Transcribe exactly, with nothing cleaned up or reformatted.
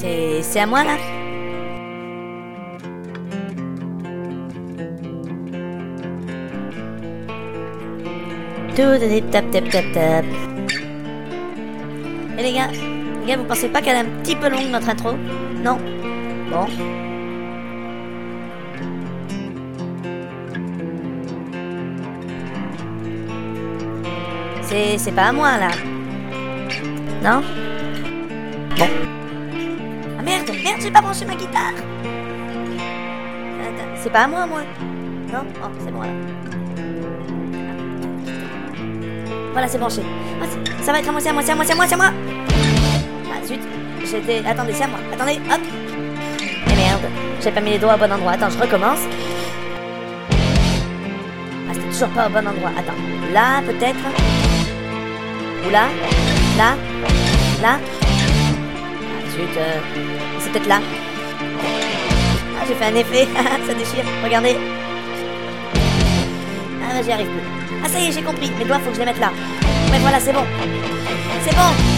C'est... c'est à moi, là? Tout tap tap tap tap. Et les gars, les gars, vous pensez pas qu'elle est un petit peu longue, notre intro? Non? Bon. C'est... c'est pas à moi, là. Non? Bon. Ah merde, merde, j'ai pas branché ma guitare. Attends, c'est pas à moi, moi. Non? Oh, c'est bon, là. Voilà, c'est branché. Ah, c'est... ça va être à moi, c'est à moi, c'est à moi, c'est à moi, c'est à moi. Ah, zut. J'étais... Attendez, c'est à moi. Attendez, hop. Et merde, j'ai pas mis les doigts au bon endroit. Attends, je recommence. Ah, c'était toujours pas au bon endroit. Attends. Là, peut-être. Ou là. Là. Là. Ah, zut. Euh... C'est peut-être là. Ah, j'ai fait un effet. Ça déchire. Regardez. Ah, bah, j'y arrive plus. Ah, ça y est, j'ai compris. Mes doigts, faut que je les mette là. Mais voilà, c'est bon. C'est bon.